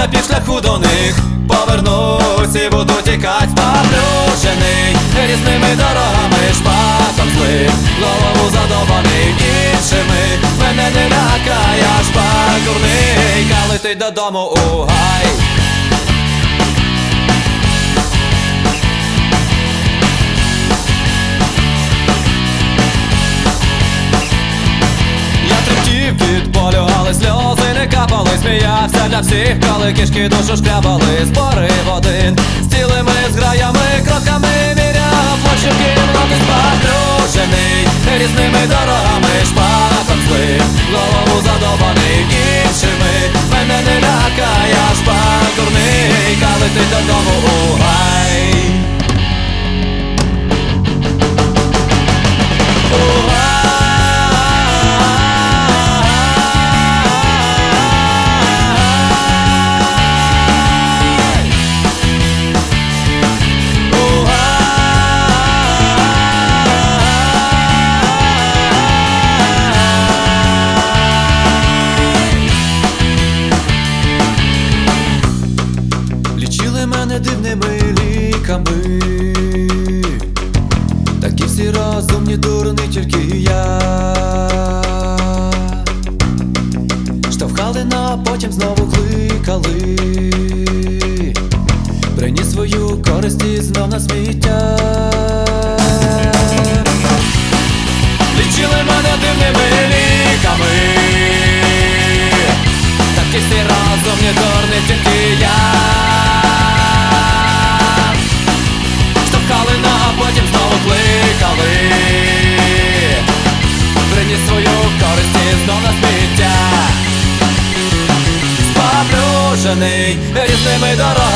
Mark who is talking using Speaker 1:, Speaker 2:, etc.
Speaker 1: на півшляху до них повернусь і буду тікать, поплюжений різними дорогами, шпаком злих, голову задовбаний іншими. Мене не лякає шпак дурний, ка летить додому у гай. Від болю, але сльози не капали, сміявся для всіх, коли кишки душу шкрябали. Зборив один з цілими зграями, кроками міряв площу кімнати, сподружений різними дорогами, шпаком злим, голову задовбаний іншими. Мене не лякає шпак дурний, ка летить додому у гай. Мене дивними ліками, такі всі розумні, дурні, тільки я. Штовхали, но потім знову кликали, приніс свою користь і знов на сміття. Лічили мене дивними ліками, такі всі розумні, дурні, тільки я. Потім знову кликали, приніс свою користь і знов на сміття. Споплюжений різними дорогами,